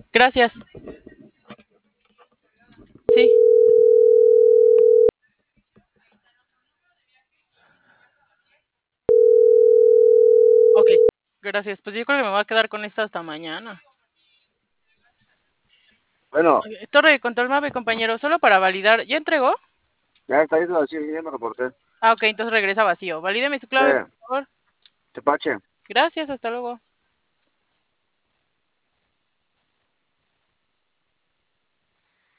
Gracias. Sí. Ok. Gracias. Pues yo creo que me voy a quedar con esta hasta mañana. Bueno, Torre de control Mave, compañero, solo para validar. ¿Ya entregó? ya está yendo así, ya me reporté. Ah, ok, entonces regresa vacío. Valídeme su Sí, clave, por favor. Tepache. Gracias, hasta luego.